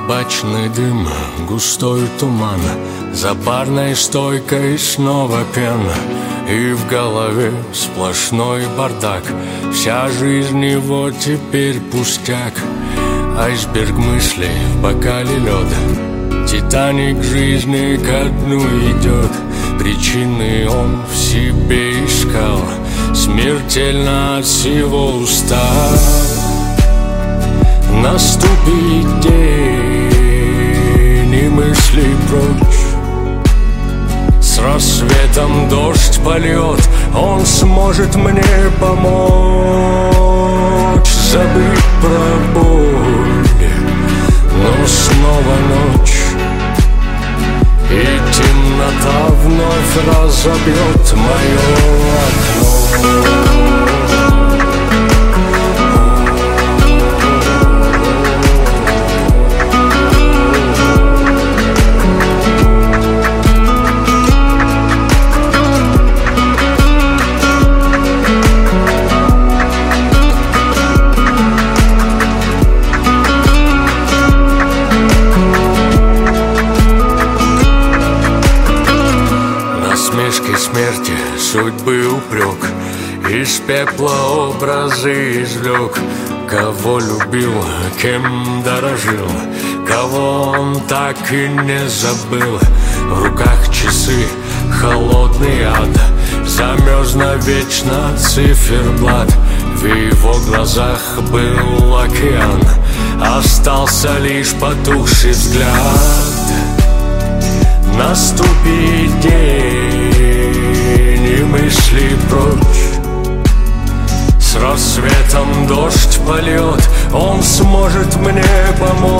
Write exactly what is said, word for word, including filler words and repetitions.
Табачный дым, густой туман, за барной стойкой снова пена. И в голове сплошной бардак, вся жизнь его теперь пустяк. Айсберг мыслей в бокале лёда, Титаник жизни ко дну идет. Причины он в себе искал, смертельно от всего устал. Наступит день, и мысли прочь. С рассветом дождь польет, он сможет мне помочь забыть про боль. Но снова ночь, и темнота вновь разобьет мое окно. Насмешки смерти, судьбы упрек, из пепла образы извлек. Кого любил, кем дорожил, кого он так и не забыл. В руках часы, холодный ад, замерз навечно циферблат. В его глазах был океан, остался лишь потухший взгляд. Наступит день, и мысли прочь. С рассветом дождь польет, он сможет мне помочь